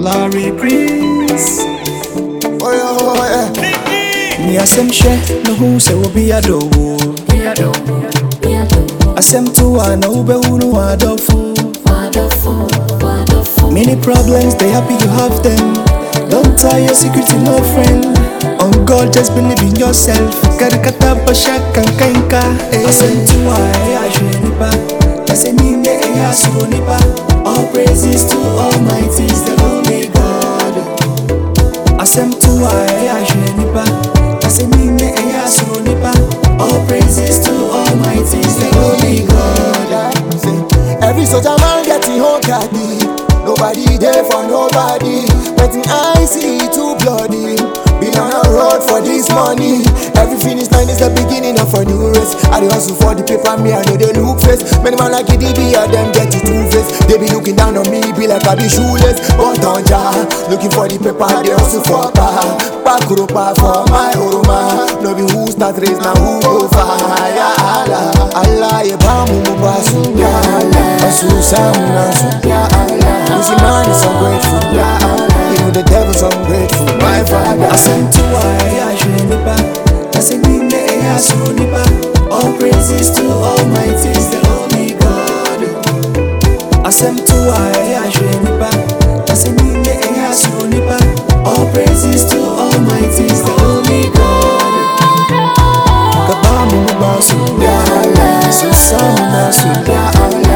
Larry Prince. Oh yeah. Me asem share no who say will be a do. Asem to I know be who no adofo. Many problems they happy you have them. Don't tell your secret to no friend. On God just believe in yourself. Karikata pasha kankanka. Asem to I share nipa. Asem ni me asu nipa. All praises to Almighty is the only God. Asem to I share nipa. Asem ni me asu nipa. All praises to Almighty is the only God. Every soldier man getting home daddy. Nobody there for nobody. Waiting I see too bloody. Been on a road for this money. Every finish line is the beginning of a new race. I dey hustle for the paper, me I know they look face. Many man like EDB, them get it two-face. They be looking down on me, be like I be shoeless. But on ja, looking for the paper, they hustle for power. Back for my oroma. No be who start race, now who go far. Ya Allah, Allah, ye bamu mubasu. Ya Allah, asu samna su. Ya Allah, easy man is ungrateful. Ya Allah, even the devil's ungrateful. My Father, Asem to I share nipa. Asem ni me asu nipa. All praises to Almighty is the only God. Asem to I share nipa. Asem ni me asu nipa. All praises to Almighty is the only God. Kabamu mubasu. Ya Allah, Susamuna su. Ya Allah.